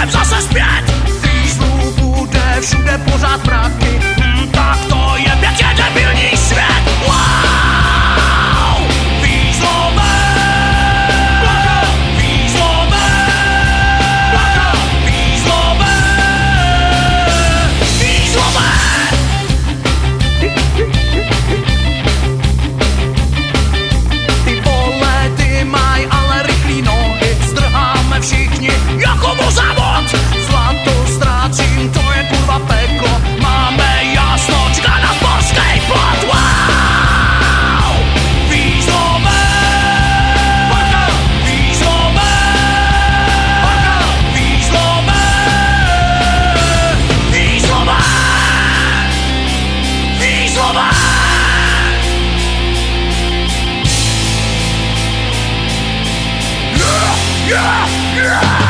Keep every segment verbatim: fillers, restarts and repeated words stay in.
jdem zase zpět. Výzlu bude všude pořád mraky, hm, tak to je pěkně debilní svět. Wow! Výzlové! Výzlové! Výzlové! Výzlové! Ty vole, ty maj ale rychlý nohy, zdrháme všichni jako mu závod. Zlato ztrácím, to je kurva peklo, máme jasno, čeká nás polskej plot. Wow! Výzlové! Výzlové! Výzlové! Výzlové! Výzlové! Yeah, yeah, yeah!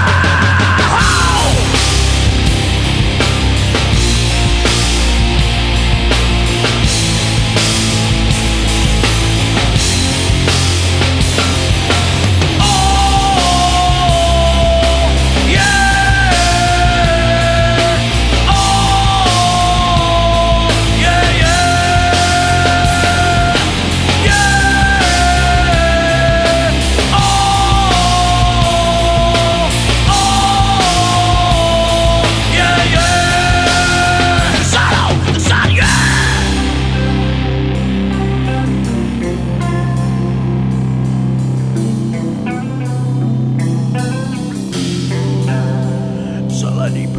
Zelený